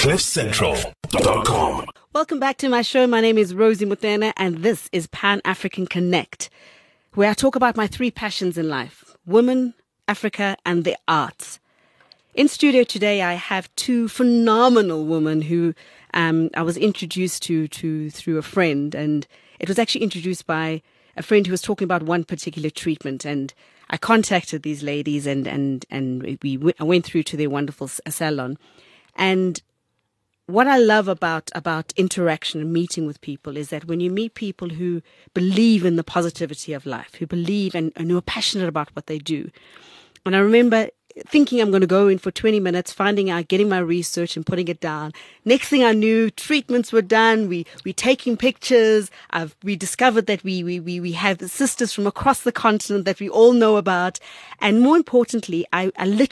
CliffCentral.com. Welcome back to my show. My name is Rosie Mutena, and this is Pan-African Connect, where I talk about my three passions in life: women, Africa, and the arts. In studio today, I have two phenomenal women who I was introduced to through a friend, and it was actually introduced by a friend who was talking about one particular treatment, and I contacted these ladies, and I went through to their wonderful salon. And what I love about interaction and meeting with people is that when you meet people who believe in the positivity of life, who believe and who are passionate about what they do. And I remember thinking I'm going to go in for 20 minutes, finding out, getting my research and putting it down. Next thing I knew, treatments were done. We taking pictures. We discovered that we have sisters from across the continent that we all know about. And more importantly, I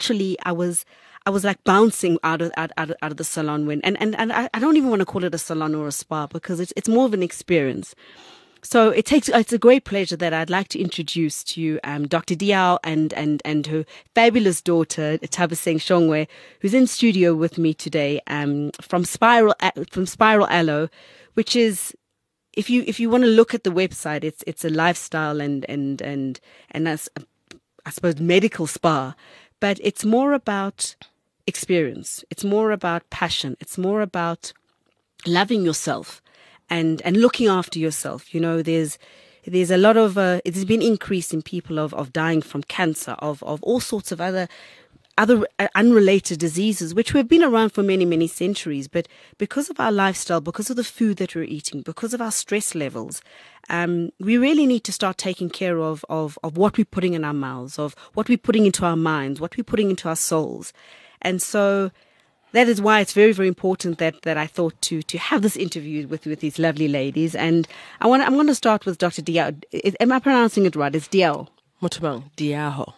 was like bouncing out of the salon and I don't even want to call it a salon or a spa, because it's more of an experience. So it's a great pleasure that I'd like to introduce to you Dr. Diao and her fabulous daughter Thabiseng Shongwe, who's in studio with me today from Spiral Aloe, which is, if you want to look at the website, it's a lifestyle and that's, I suppose, medical spa, but it's more about experience. It's more about passion. It's more about loving yourself and looking after yourself. You know, there's a lot of there's been increase in people of dying from cancer, of all sorts of other unrelated diseases, which have been around for many centuries. But because of our lifestyle, because of the food that we're eating, because of our stress levels, we really need to start taking care of what we're putting in our mouths, of what we're putting into our minds, what we're putting into our souls. And so that is why it's very, very important that I thought to have this interview with these lovely ladies. And I'm going to start with Dr. Diao. Am I pronouncing it right? It's Diao. Mutabang, Diaho.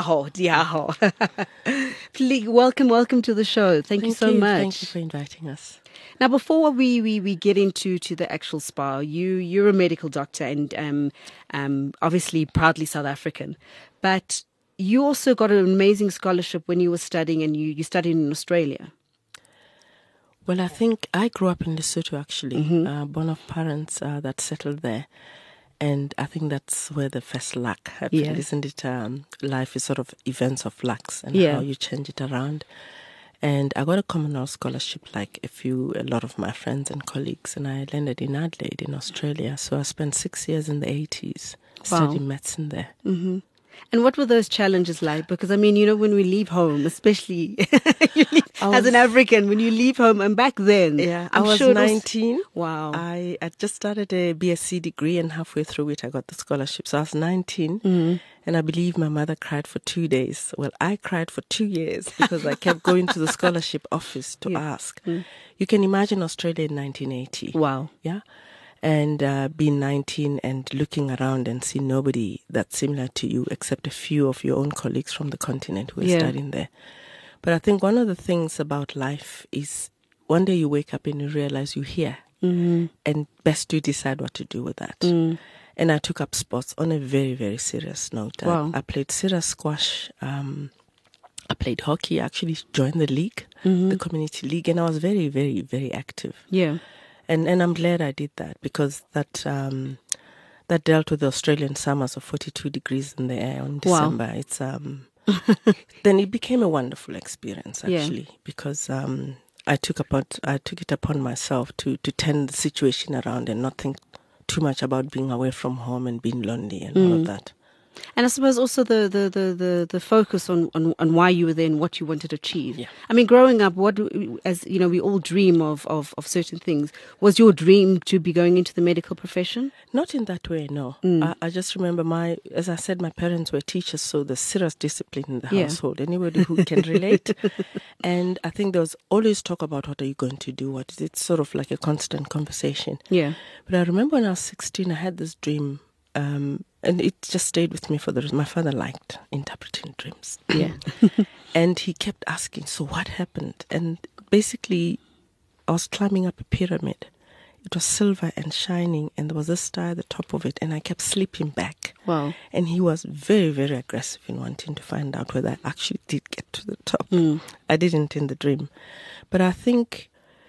Please, welcome to the show. Thank you so much. Thank you for inviting us. Now, before we get into the actual spa, you're a medical doctor and obviously proudly South African, but you also got an amazing scholarship when you were studying, and you studied in Australia. Well, I think I grew up in Lesotho, actually, born of parents that settled there. And I think that's where the first luck happened, isn't it? Life is sort of events of lucks and how you change it around. And I got a Commonwealth scholarship like a lot of my friends and colleagues, and I landed in Adelaide in Australia. So I spent 6 years in the 80s studying medicine there. Mm-hmm. And what were those challenges like? Because, I mean, you know, when we leave home, especially as an African, when you leave home, and back then, I was sure 19. Wow. I just started a BSc degree, and halfway through it, I got the scholarship. So I was 19, and I believe my mother cried for 2 days. Well, I cried for 2 years because I kept going to the scholarship office to ask. You can imagine Australia in 1980. Wow. Yeah. And being 19 and looking around and see nobody that's similar to you except a few of your own colleagues from the continent who are studying there. But I think one of the things about life is one day you wake up and you realize you're here, and best to decide what to do with that. And I took up sports on a very, very serious note. Wow. I played serious squash. I played hockey. I actually joined the league, the community league, and I was very, very, very active. Yeah. And I'm glad I did that, because that dealt with the Australian summers of 42 degrees in the air in December. Wow. It's then it became a wonderful experience, actually, because I took it upon myself to turn the situation around and not think too much about being away from home and being lonely and all of that. And I suppose also the focus on why you were there and what you wanted to achieve. Yeah. I mean, growing up, as you know, we all dream of certain things. Was your dream to be going into the medical profession? Not in that way, no. I just remember as I said, my parents were teachers, so there's serious discipline in the household. Anybody who can relate. And I think there was always talk about what are you going to do? What is it? Sort of like a constant conversation. Yeah. But I remember when I was 16, I had this dream. And it just stayed with me my father liked interpreting dreams. Yeah. And he kept asking, so what happened? And basically, I was climbing up a pyramid. It was silver and shining, and there was a star at the top of it, and I kept slipping back. Wow. And he was very, very aggressive in wanting to find out whether I actually did get to the top. I didn't in the dream. But I think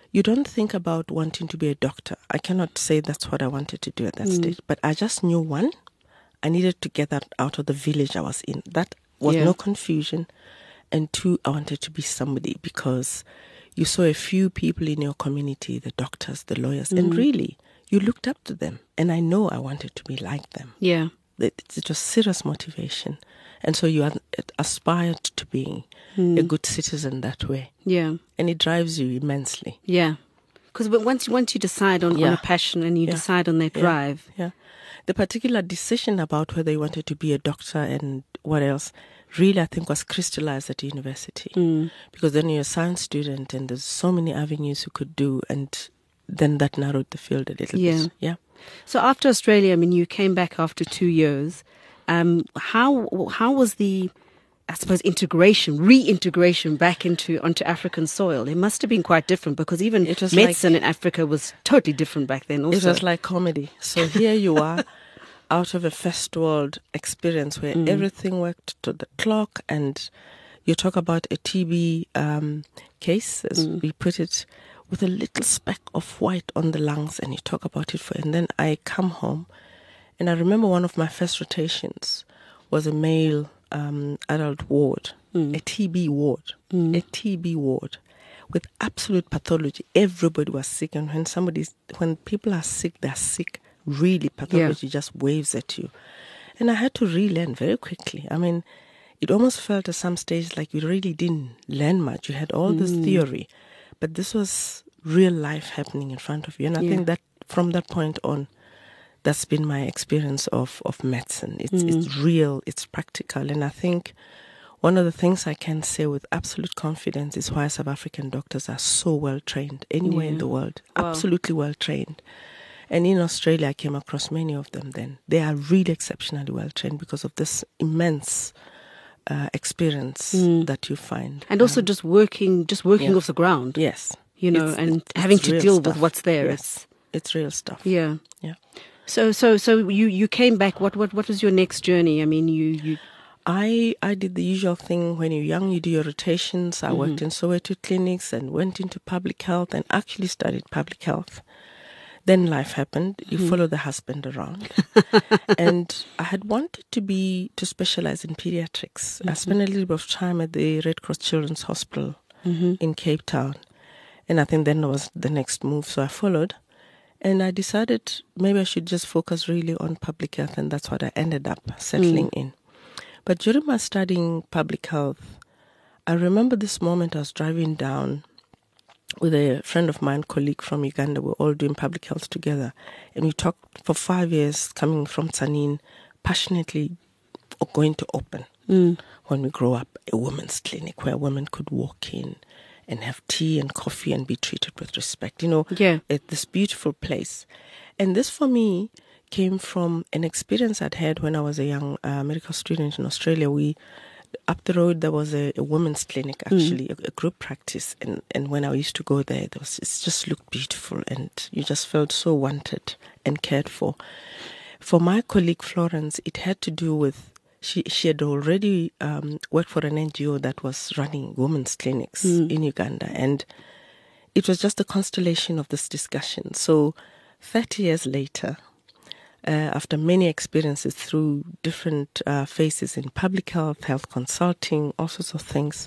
you don't think about wanting to be a doctor. I cannot say that's what I wanted to do at that stage, but I just knew, one, I needed to get that out of the village I was in. That was no confusion. And two, I wanted to be somebody, because you saw a few people in your community, the doctors, the lawyers, and really, you looked up to them. And I know I wanted to be like them. Yeah. It was serious motivation. And so you aspired to being a good citizen that way. Yeah. And it drives you immensely. Yeah. Because once you decide on a passion and you decide on that drive. Yeah. The particular decision about whether you wanted to be a doctor and what else really, I think, was crystallized at university. Because then you're a science student and there's so many avenues you could do, and then that narrowed the field a little bit. Yeah. So after Australia, I mean, you came back after 2 years. How was the, I suppose, reintegration back onto African soil? It must have been quite different, because even medicine in Africa was totally different back then also. It was like comedy. So here you are, out of a first world experience where everything worked to the clock, and you talk about a TB case, as we put it, with a little speck of white on the lungs, and you talk about it and then I come home, and I remember one of my first rotations was a male adult ward, a TB ward, with absolute pathology. Everybody was sick, and when people are sick, they're sick. Really, pathology just waves at you. And I had to relearn very quickly. I mean, it almost felt at some stage like you really didn't learn much. You had all this theory, but this was real life happening in front of you. And I think that from that point on, that's been my experience of medicine. It's real, it's practical. And I think one of the things I can say with absolute confidence is why South African doctors are so well trained anywhere in the world. Wow. Absolutely well trained. And in Australia, I came across many of them then. They are really exceptionally well trained because of this immense experience that you find. And also just working off the ground. Yes. You know, it's having to deal with what's there. Yes. It's real stuff. Yeah. Yeah. So you came back. What was your next journey? I mean, you I did the usual thing when you're young. You do your rotations. I worked in Soweto clinics and went into public health and actually studied public health. Then life happened. You follow the husband around. And I had wanted to specialize in pediatrics. I spent a little bit of time at the Red Cross Children's Hospital in Cape Town. And I think then was the next move. So I followed. And I decided maybe I should just focus really on public health. And that's what I ended up settling in. But during my studying public health, I remember this moment. I was driving down with a friend of mine, colleague from Uganda. We're all doing public health together. And we talked for 5 years, coming from Tzaneen, passionately going to open, when we grow up, a women's clinic where women could walk in and have tea and coffee and be treated with respect, at this beautiful place. And this, for me, came from an experience I'd had when I was a young medical student in Australia. Up the road, there was a women's clinic, actually, a group practice. And when I used to go there, it just looked beautiful, and you just felt so wanted and cared for. For my colleague Florence, it had to do with, she had already worked for an NGO that was running women's clinics in Uganda. And it was just a constellation of this discussion. So 30 years later, after many experiences through different phases in public health, health consulting, all sorts of things,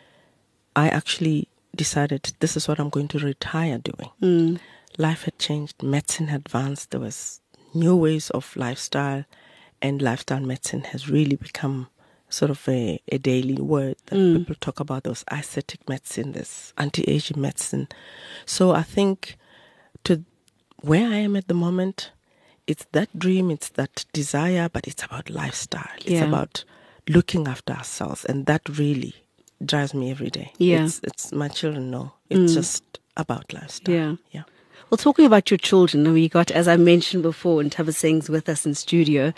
I actually decided this is what I'm going to retire doing. Life had changed, medicine had advanced, there was new ways of lifestyle, and lifestyle medicine has really become sort of a daily word that people talk about. Those aesthetic medicine, this anti-aging medicine. So I think to where I am at the moment, it's that dream, it's that desire, but it's about lifestyle. It's about looking after ourselves, and that really drives me every day. Yeah. It's my children know. It's just about lifestyle. Yeah. Well, talking about your children, we got, as I mentioned before, and Thabiseng's with us in studio.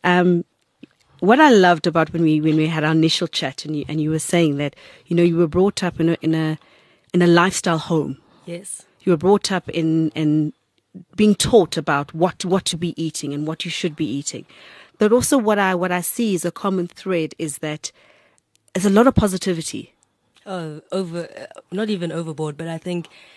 What I loved about when we had our initial chat, and you were saying that you were brought up in a lifestyle home. Yes. You were brought up in being taught about what to be eating and what you should be eating. But also what I see as a common thread is that there's a lot of positivity. Not even overboard, but I think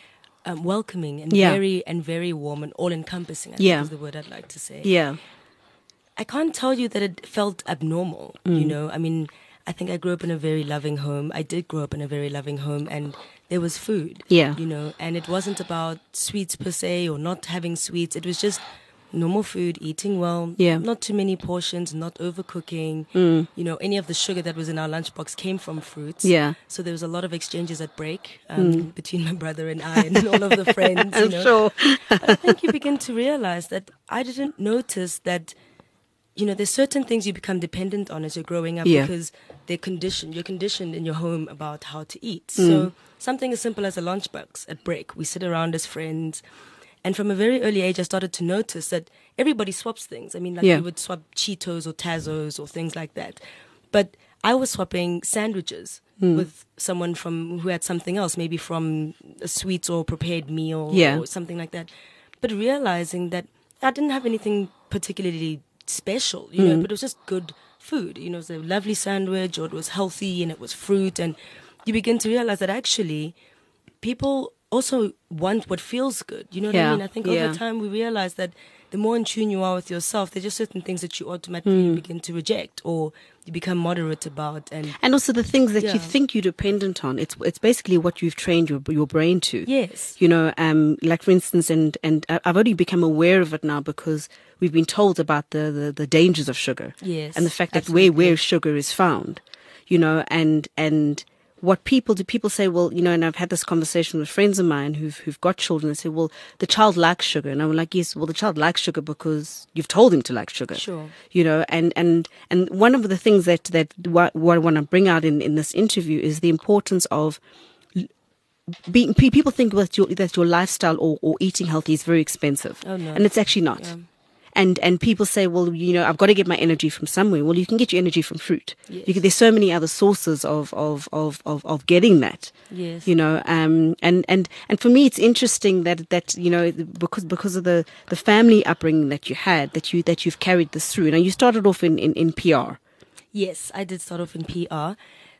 welcoming and very warm and all-encompassing, I think is the word I'd like to say. Yeah. I can't tell you that it felt abnormal, you know. I mean, I think I grew up in a very loving home. I did grow up in a very loving home, and there was food, you know, and it wasn't about sweets per se or not having sweets. It was just normal food, eating well, not too many portions, not overcooking. You know, any of the sugar that was in our lunchbox came from fruits. Yeah. So there was a lot of exchanges at break between my brother and I and all of the friends. I'm sure. But I think you begin to realize that I didn't notice that, you know, there's certain things you become dependent on as you're growing up because you're conditioned in your home about how to eat. So something as simple as a lunchbox at break, we sit around as friends. And from a very early age, I started to notice that everybody swaps things. I mean, like we would swap Cheetos or Tazos or things like that. But I was swapping sandwiches with someone who had something else, maybe from a sweet or prepared meal or something like that. But realizing that I didn't have anything particularly special, you know, but it was just good food. You know, it was a lovely sandwich, or it was healthy and it was fruit. And you begin to realize that actually people also want what feels good. You know what I mean? I think over time we realize that the more in tune you are with yourself, there's just certain things that you automatically begin to reject or you become moderate about. And also the things that you think you're dependent on, it's basically what you've trained your brain to. Yes. You know, like for instance, and I've only become aware of it now because we've been told about the dangers of sugar. Yes. And the fact that where sugar is found, you know, and what people do, people say, well, you know, and I've had this conversation with friends of mine who've got children. They say, well, the child likes sugar. And I'm like, yes, well, the child likes sugar because you've told him to like sugar. Sure. You know, and one of the things that what I want to bring out in this interview is the importance of people think that your lifestyle or eating healthy is very expensive. Oh, no. And it's actually not. Yeah. And people say, well, you know, I've got to get my energy from somewhere. Well, you can get your energy from fruit. Yes. There's so many other sources of getting that. Yes. You know, and for me, it's interesting that you know, because of the family upbringing that you had, that you've carried this through. Now, you started off in PR. Yes, I did start off in PR.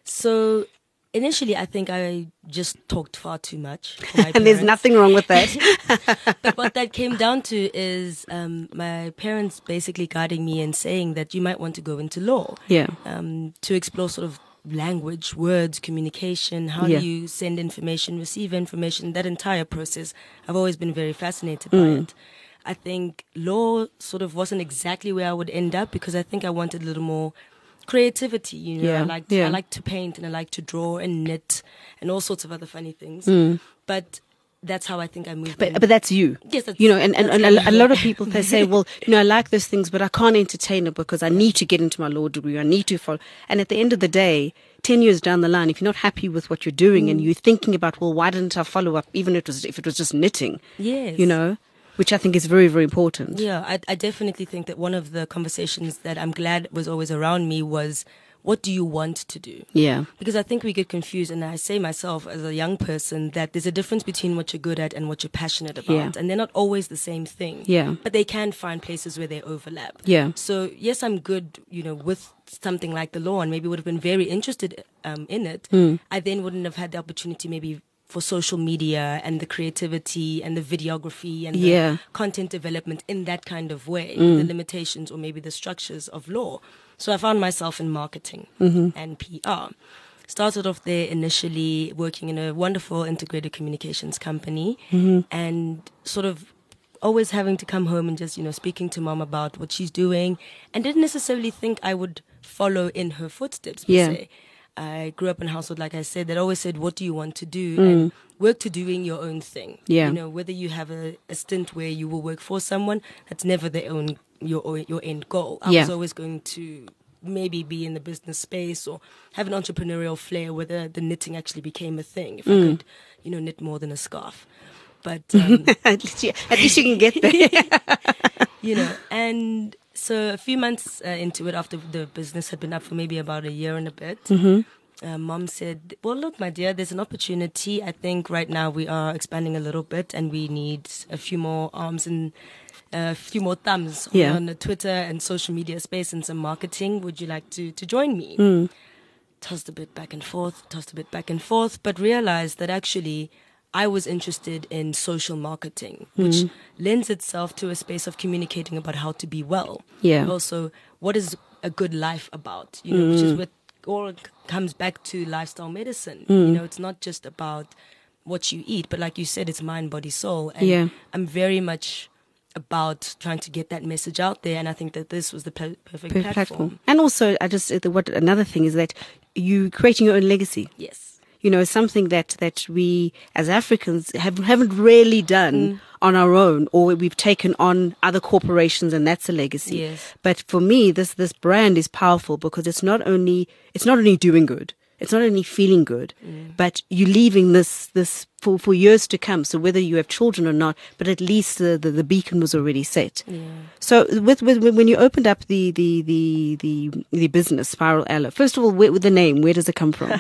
So initially, I think I just talked far too much. And there's nothing wrong with that. But what that came down to is my parents basically guiding me and saying that you might want to go into law. Yeah. To explore sort of language, words, communication, how do you send information, receive information, that entire process. I've always been very fascinated by it. I think law sort of wasn't exactly where I would end up because I think I wanted a little more creativity, you know. I like to paint and I like to draw and knit and all sorts of other funny things. But that's how I think I moved. But that's you. Yes, that's, you know, and a lot of people, they say, well, you know, I like those things, but I can't entertain it because I need to get into my law degree. I need to follow. And at the end of the day, 10 years down the line, if you're not happy with what you're doing and you're thinking about, well, why didn't I follow up, even if it was just knitting? Yes. You know, which I think is very, very important. Yeah, I definitely think that one of the conversations that I'm glad was always around me was, what do you want to do? Yeah. Because I think we get confused, and I say myself as a young person that there's a difference between what you're good at and what you're passionate about. Yeah. And they're not always the same thing. Yeah. But they can find places where they overlap. Yeah. So, yes, I'm good, you know, with something like the law and maybe would have been very interested in it. I then wouldn't have had the opportunity maybe for social media and the creativity and the videography and the content development in that kind of way, the limitations or maybe the structures of law. So I found myself in marketing and PR. Started off there initially working in a wonderful integrated communications company and sort of always having to come home and just, you know, speaking to mom about what she's doing and didn't necessarily think I would follow in her footsteps per se. I grew up in a household, like I said, that always said, what do you want to do? And work to doing your own thing. Yeah. You know, whether you have a stint where you will work for someone, that's never your end goal. I was always going to maybe be in the business space or have an entrepreneurial flair, whether the knitting actually became a thing. If I could, you know, knit more than a scarf. But at least you can get there. You know, and so a few months into it, after the business had been up for maybe about a year and a bit, mom said, well, look, my dear, there's an opportunity. I think right now we are expanding a little bit and we need a few more arms and a few more thumbs on the Twitter and social media space and some marketing. Would you like to join me? Tossed a bit back and forth, but realized that actually I was interested in social marketing, which lends itself to a space of communicating about how to be well. Yeah. Also, what is a good life about? You know, which is what all comes back to lifestyle medicine. You know, it's not just about what you eat, but like you said, it's mind, body, soul. And I'm very much about trying to get that message out there, and I think that this was the perfect platform. And also, another thing is that you creating your own legacy. Yes. You know, something that we as Africans haven't really done on our own, or we've taken on other corporations, and that's a legacy. Yes. But for me, this brand is powerful because it's not only doing good, it's not only feeling good, but you're leaving this for years to come. So whether you have children or not, but at least the beacon was already set. Yeah. So when you opened up the business Spiral Aloe, first of all, with the name, where does it come from?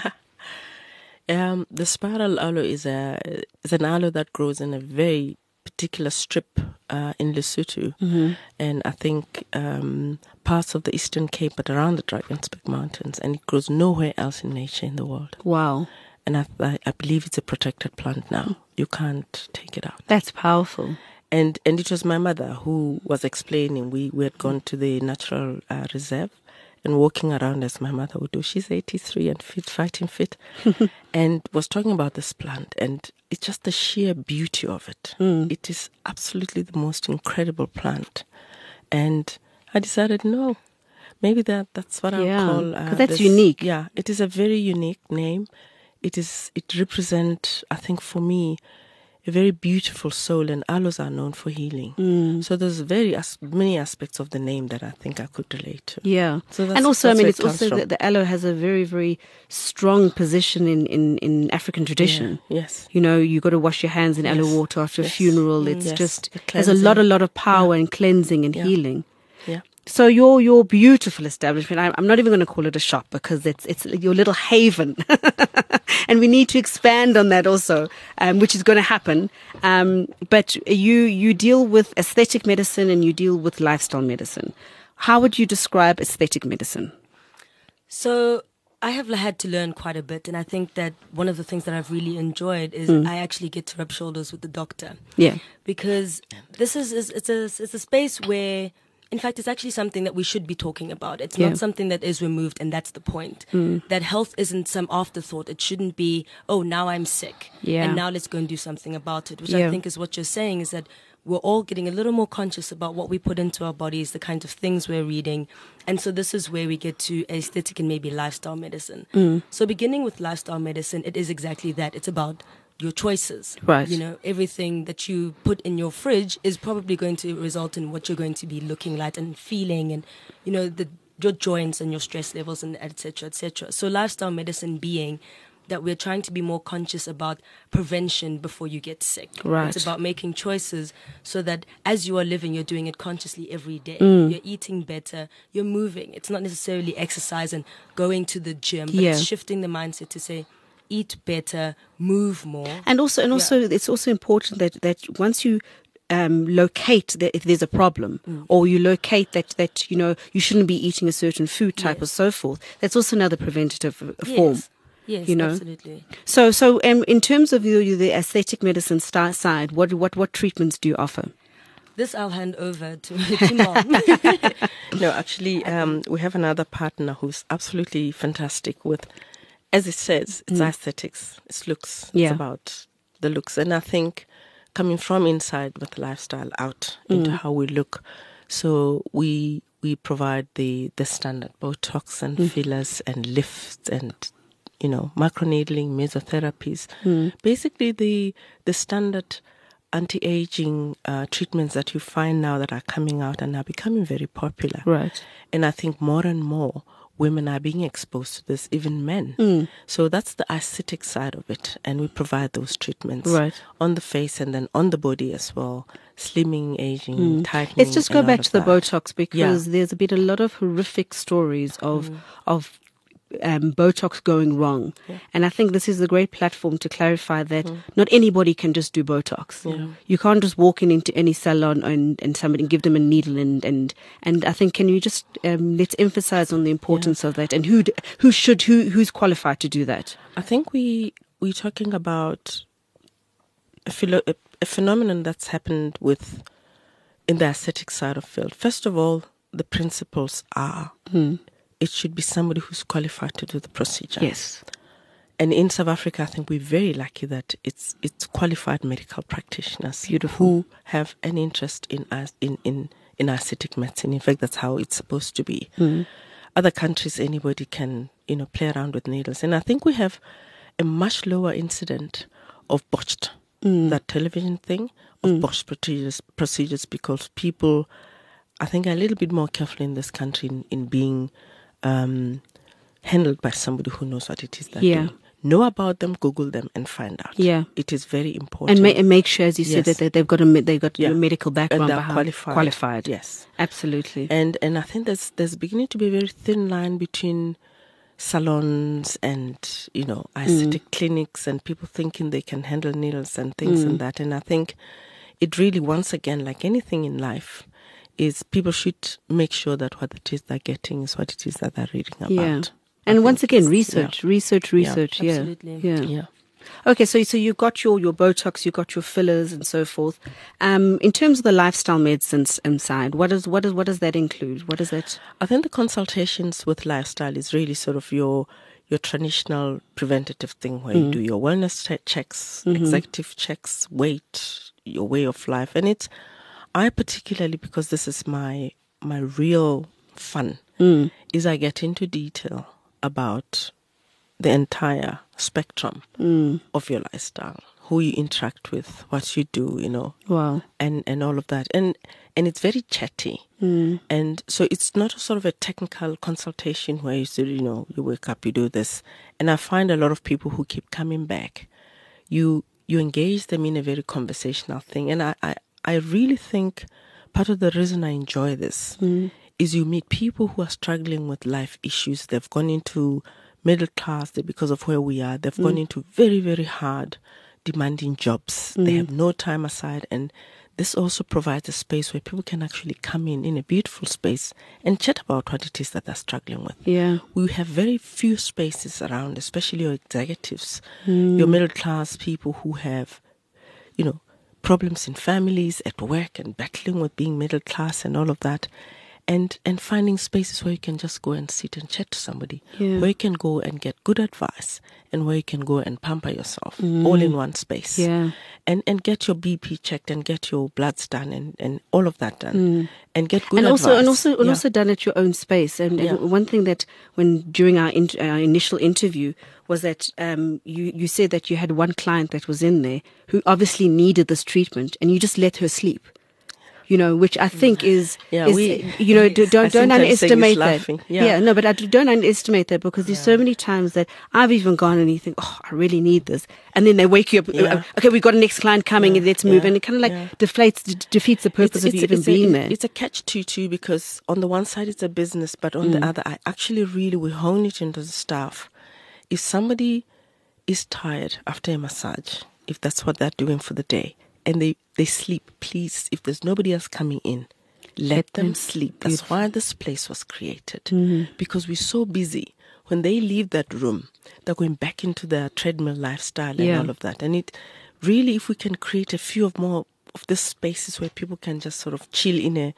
The Spiral Aloe is an aloe that grows in a very particular strip in Lesotho, and I think parts of the Eastern Cape, but around the Drakensberg Mountains, and it grows nowhere else in nature in the world. Wow. And I believe it's a protected plant now. You can't take it out. That's powerful. And it was my mother who was explaining. We had gone to the natural reserve and walking around as my mother would do. She's 83 and fit, fighting fit, and was talking about this plant. And it's just the sheer beauty of it. It is absolutely the most incredible plant. And I decided, no, maybe that's what I'll call. Because that's unique. Yeah, it is a very unique name. It represents, I think, for me, a very beautiful soul, and aloes are known for healing. So there's many aspects of the name that I think I could relate to. Yeah. So and also, I mean, it's also the aloe has a very, very strong position in African tradition. Yeah. Yes. You know, you got to wash your hands in aloe water after a funeral. It's just, there's a lot of power in cleansing and healing. Yeah. So your beautiful establishment, I'm not even going to call it a shop because it's your little haven. And we need to expand on that also, which is going to happen. But you deal with aesthetic medicine and you deal with lifestyle medicine. How would you describe aesthetic medicine? So I have had to learn quite a bit, and I think that one of the things that I've really enjoyed is I actually get to rub shoulders with the doctor. Yeah. Because this it's a space where, in fact, it's actually something that we should be talking about. It's not something that is removed, and that's the point. That health isn't some afterthought. It shouldn't be, oh, now I'm sick, and now let's go and do something about it, which I think is what you're saying, is that we're all getting a little more conscious about what we put into our bodies, the kind of things we're reading. And so this is where we get to aesthetic and maybe lifestyle medicine. So beginning with lifestyle medicine, it is exactly that. It's about your choices. Right. You know, everything that you put in your fridge is probably going to result in what you're going to be looking like and feeling, and, you know, your joints and your stress levels, and et cetera, et cetera. So lifestyle medicine being that we're trying to be more conscious about prevention before you get sick. Right. It's about making choices so that as you are living, you're doing it consciously every day. You're eating better, you're moving. It's not necessarily exercise and going to the gym, but it's shifting the mindset to say, eat better, move more. And also, it's also important that once you locate that if there's a problem, or you locate that you know you shouldn't be eating a certain food type or so forth, that's also another preventative form. Yes, you know? Absolutely. So in terms of the aesthetic medicine side, what treatments do you offer? This I'll hand over to Mom. No, actually, we have another partner who's absolutely fantastic with, as it says, it's aesthetics, it's looks, it's about the looks. And I think coming from inside with lifestyle out into how we look, so we provide the standard Botox and fillers and lifts and, you know, microneedling, mesotherapies, basically the standard anti-aging treatments that you find now that are coming out and are becoming very popular. Right. And I think more and more women are being exposed to this, even men. So that's the aesthetic side of it. And we provide those treatments on the face and then on the body as well. Slimming, aging, tightening. Let's just go back to the Botox, because there's been a lot of horrific stories of Botox going wrong. And I think this is a great platform to clarify that not anybody can just do Botox. You can't just walk into any salon and somebody give them a needle and I think, can you just let's emphasize on the importance of that, and who's qualified to do that? I think we're talking about a phenomenon that's happened in the aesthetic side of field. First of all, the principles are it should be somebody who's qualified to do the procedure. Yes. And in South Africa, I think we're very lucky that it's qualified medical practitioners who have an interest in aesthetic medicine. In fact, that's how it's supposed to be. Other countries, anybody can play around with needles, and I think we have a much lower incident of botched, that television thing, of botched procedures because people, I think, are a little bit more careful in this country in being handled by somebody who knows what it is they're doing. Know about them, Google them, and find out. Yeah, it is very important. And make sure, as you said, that they've got a medical background, and they're qualified. Yes, absolutely. And I think there's beginning to be a very thin line between salons and aesthetic clinics and people thinking they can handle needles and things and that. And I think it really, once again, like anything in life, is people should make sure that what it is they're getting is what it is that they're reading about. Yeah. And once again, research. Yeah, absolutely. Yeah. Okay, so you've got your Botox, you've got your fillers and so forth. In terms of the lifestyle medicine side, what does that include? What is that? I think the consultations with lifestyle is really sort of your traditional preventative thing where you do your wellness checks, executive checks, weight, your way of life. And I particularly, because this is my real fun, is I get into detail about the entire spectrum of your lifestyle, who you interact with, what you do, Wow. and all of that. And it's very chatty. And so it's not a sort of a technical consultation where you say, you wake up, you do this. And I find a lot of people who keep coming back, you engage them in a very conversational thing. And I really think part of the reason I enjoy this is you meet people who are struggling with life issues. They've gone into middle class because of where we are. They've gone into very, very hard, demanding jobs. They have no time aside. And this also provides a space where people can actually come in a beautiful space and chat about what it is that they're struggling with. Yeah. We have very few spaces around, especially your executives, your middle class people who have, problems in families, at work, and battling with being middle class and all of that. And finding spaces where you can just go and sit and chat to somebody, where you can go and get good advice, and where you can go and pamper yourself, all in one space. Yeah. And get your BP checked and get your bloods done and all of that done. And get good advice. And also done at your own space. And one thing that during our initial interview was that you said that you had one client that was in there who obviously needed this treatment, and you just let her sleep. Which I think is don't underestimate that. But don't underestimate that, because there's so many times that I've even gone and you think, oh, I really need this. And then they wake you up, okay, we've got a next client coming, and let's move. And it kind of defeats the purpose of you even being there. It's a catch-22, because on the one side it's a business, but on the other, I actually we hone it into the staff. If somebody is tired after a massage, if that's what they're doing for the day, and they sleep, please, if there's nobody else coming in, let them sleep. That's why this place was created. Because we're so busy. When they leave that room, they're going back into their treadmill lifestyle and all of that. And it really, if we can create a few more of these spaces where people can just sort of chill in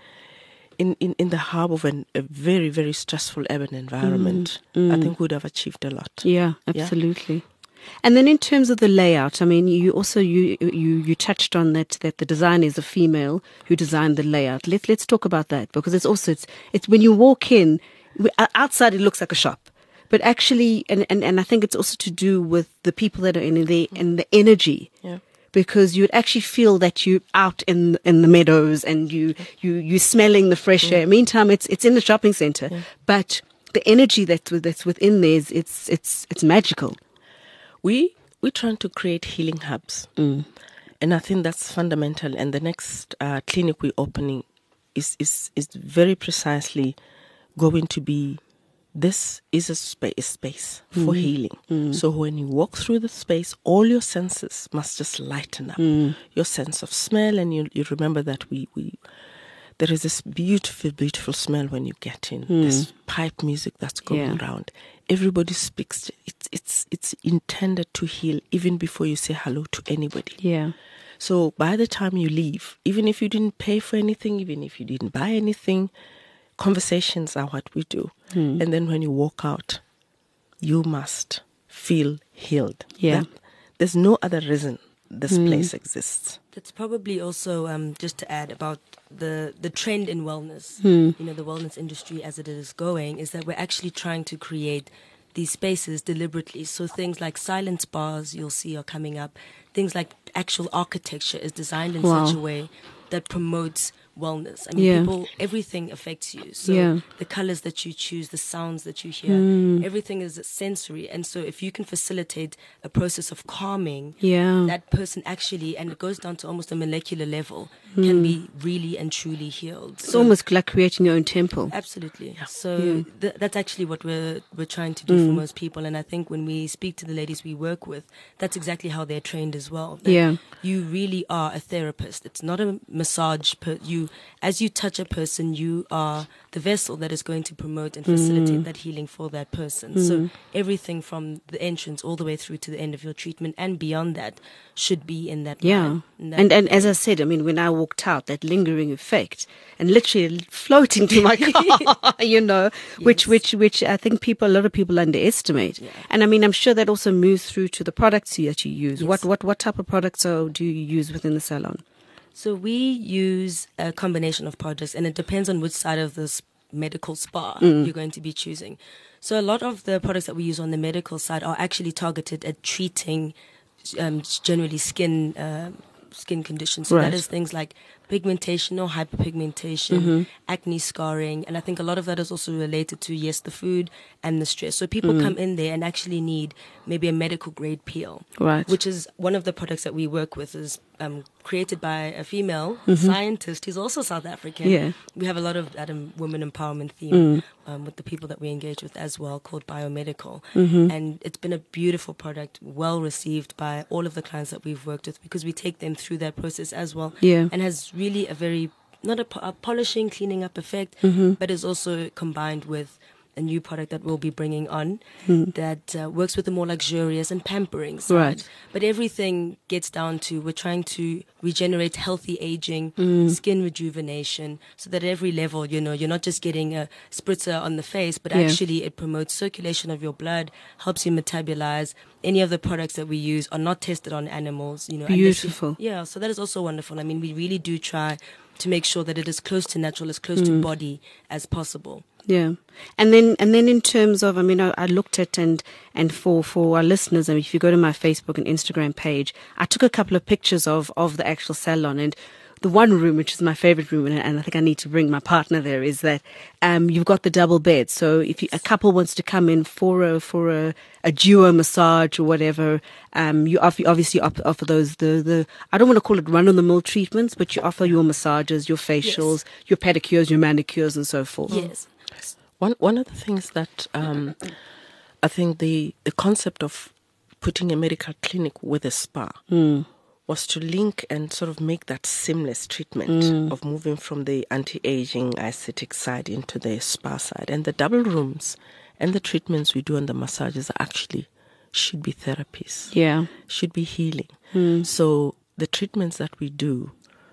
the hub of a very, very stressful urban environment, I think we'd have achieved a lot. Yeah, absolutely. And then in terms of the layout, I mean, you also you touched on that the designer is a female who designed the layout. Let's talk about that, because it's when you walk in, outside it looks like a shop, but actually, and I think it's also to do with the people that are in there and the energy. Yeah. Because you'd actually feel that you're out in the meadows and you smelling the fresh air. Meantime, it's in the shopping center, but the energy that's within there it's magical. We're trying to create healing hubs, and I think that's fundamental. And the next clinic we're opening is very precisely going to be, this is a space for healing. So when you walk through the space, all your senses must just lighten up. Your sense of smell, and you remember that there is this beautiful, beautiful smell when you get in. This pipe music that's going around. Everybody speaks. It's intended to heal even before you say hello to anybody. Yeah. So by the time you leave, even if you didn't pay for anything, even if you didn't buy anything, conversations are what we do. And then when you walk out, you must feel healed. Yeah. There's no other reason this place exists. That's probably also, just to add about the trend in wellness, you know, the wellness industry as it is going, is that we're actually trying to create these spaces deliberately. So things like silence bars you'll see are coming up. Things like actual architecture is designed in such a way that promotes wellness. I mean, people, everything affects you. So the colors that you choose, the sounds that you hear, everything is sensory. And so if you can facilitate a process of calming, that person actually, and it goes down to almost a molecular level, can be really and truly healed. It's almost like creating your own temple. Absolutely. So that's actually what we're trying to do for most people. And I think when we speak to the ladies we work with, that's exactly how they're trained as well. You really are a therapist. It's not a massage. As you touch a person, you are the vessel that is going to promote and facilitate that healing for that person. So everything from the entrance all the way through to the end of your treatment and beyond that should be in that line. And as I said, I mean, when I walked out, that lingering effect and literally floating to my car, you know, which I think a lot of people underestimate. And I mean, I'm sure that also moves through to the products that you use. What type of products do you use within the salon? So we use a combination of products, and it depends on which side of this medical spa you're going to be choosing. So a lot of the products that we use on the medical side are actually targeted at treating generally skin conditions. So that is things like pigmentation or hyperpigmentation, acne, scarring, and I think a lot of that is also related to the food and the stress. So people come in there and actually need maybe a medical grade peel, which is one of the products that we work with. Is created by a female scientist who's also South African. We have a lot of that women empowerment theme with the people that we engage with as well, called Biomedical, and it's been a beautiful product, well received by all of the clients that we've worked with, because we take them through that process as well, and has really a very, not a polishing, cleaning up effect, but is also combined with a new product that we'll be bringing on that works with the more luxurious and pampering side. But everything gets down to, we're trying to regenerate healthy aging, skin rejuvenation, so that at every level, you know, you're not just getting a spritzer on the face, but actually it promotes circulation of your blood, helps you metabolize. Any of the products that we use are not tested on animals, you know. Beautiful. So that is also wonderful. I mean, we really do try to make sure that it is close to natural, as close to body as possible. Yeah. And then in terms of, I mean, I looked at and for our listeners, I mean, if you go to my Facebook and Instagram page, I took a couple of pictures of the actual salon, and the one room, which is my favorite room, and I think I need to bring my partner there, is that you've got the double bed. So if a couple wants to come in for a duo massage or whatever, you obviously offer those the I don't want to call it run of the mill treatments, but you offer your massages, your facials, your pedicures, your manicures, and so forth. Yes. One of the things that I think the concept of putting a medical clinic with a spa was to link and sort of make that seamless treatment of moving from the anti-aging aesthetic side into the spa side. And the double rooms and the treatments we do on the massages actually should be therapies, should be healing. So the treatments that we do,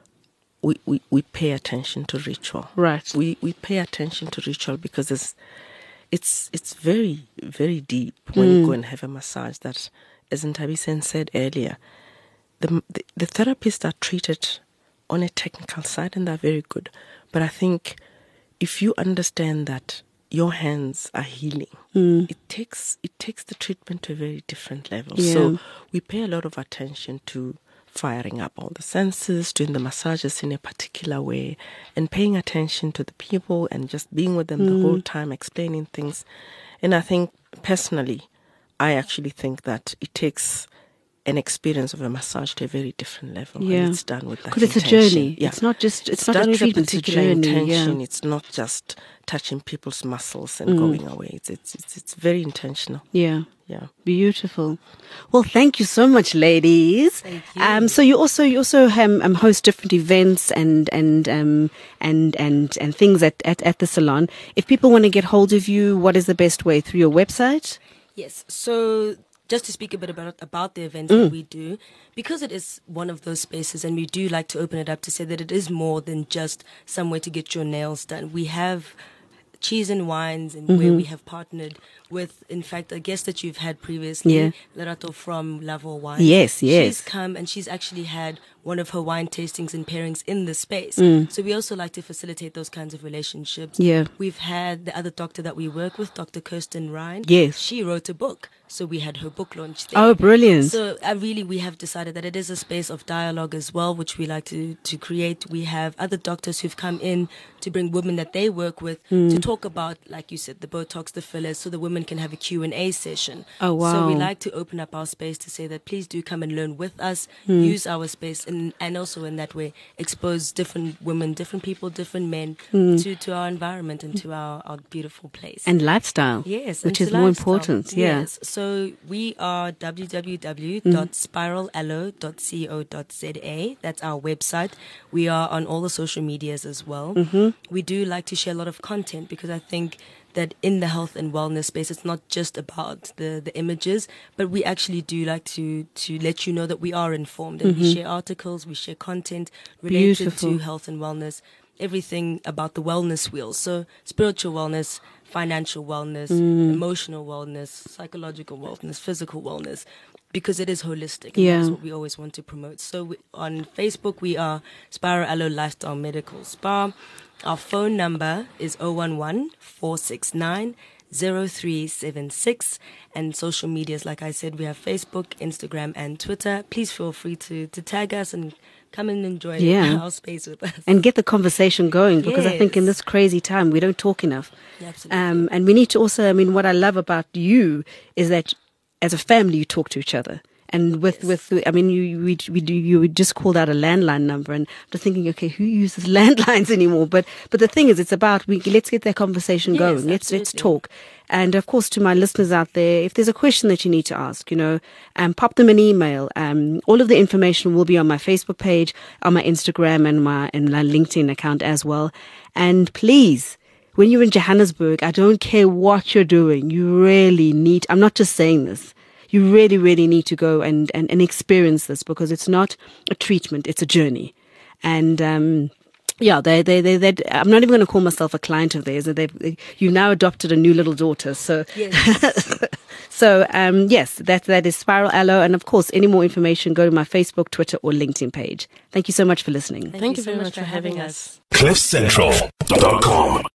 we pay attention to ritual. We pay attention to ritual because it's very, very deep when you go and have a massage. That, as Ntabisen said earlier, the therapists are treated on a technical side, and they're very good. But I think if you understand that your hands are healing, it takes the treatment to a very different level. So we pay a lot of attention to firing up all the senses, doing the massages in a particular way, and paying attention to the people and just being with them the whole time, explaining things. And I think, personally, I actually think that it takes an experience of a massage to a very different level when it's done with that intention. Because it's a journey. It's not just, it's not only treatment, it's a journey. Intention. It's not just touching people's muscles and going away. It's very intentional. Yeah. Yeah. Beautiful. Well, thank you so much, ladies. Thank you. So you also host different events and things at the salon. If people want to get hold of you, what is the best way? Through your website? Yes. So just to speak a bit about the events that we do, because it is one of those spaces, and we do like to open it up to say that it is more than just somewhere to get your nails done. We have cheese and wines, and where we have partnered with, in fact, a guest that you've had previously, Lerato from Lavo Wine. Yes. She's come and she's actually had one of her wine tastings and pairings in the space. So we also like to facilitate those kinds of relationships. Yeah. We've had the other doctor that we work with, Dr. Kirsten Ryan. Yes. She wrote a book. So we had her book launch there. Oh, brilliant. So we have decided that it is a space of dialogue as well, which we like to create. We have other doctors who've come in to bring women that they work with to talk about, like you said, the Botox, the fillers, so the women can have a Q&A session. Oh, wow. So we like to open up our space to say that please do come and learn with us, use our space, and also in that way expose different women, different people, different men to our environment and to our beautiful place. And lifestyle. Yes. Which is more important. Yeah. Yes. So we are www.spiralallo.co.za. That's our website. We are on all the social medias as well. We do like to share a lot of content because I think that in the health and wellness space, it's not just about the images, but we actually do like to let you know that we are informed, and we share articles, we share content related to health and wellness, everything about the wellness wheel. So spiritual wellness, financial wellness, emotional wellness, psychological wellness, physical wellness, because it is holistic. And that's what we always want to promote. So on Facebook, we are Spiral Aloe Lifestyle Medical Spa. Our phone number is 011-469-0376. And social medias, like I said, we have Facebook, Instagram, and Twitter. Please feel free to tag us and come and enjoy our space with us. And get the conversation going, because I think in this crazy time, we don't talk enough. Absolutely. And we need to also, what I love about you is that as a family, you talk to each other. And you just called out a landline number, and I'm just thinking, okay, who uses landlines anymore? But the thing is, it's about let's get that conversation going. Let's talk. And of course, to my listeners out there, if there's a question that you need to ask, pop them an email. All of the information will be on my Facebook page, on my Instagram, and my LinkedIn account as well. And please, when you're in Johannesburg, I don't care what you're doing, you really need. I'm not just saying this. You really, really need to go and experience this, because it's not a treatment, it's a journey. And, I'm not even going to call myself a client of theirs. You've now adopted a new little daughter. So, yes. That is Spiral Aloe. And of course, any more information, go to my Facebook, Twitter, or LinkedIn page. Thank you so much for listening. Thank you very much for having us. CliffCentral.com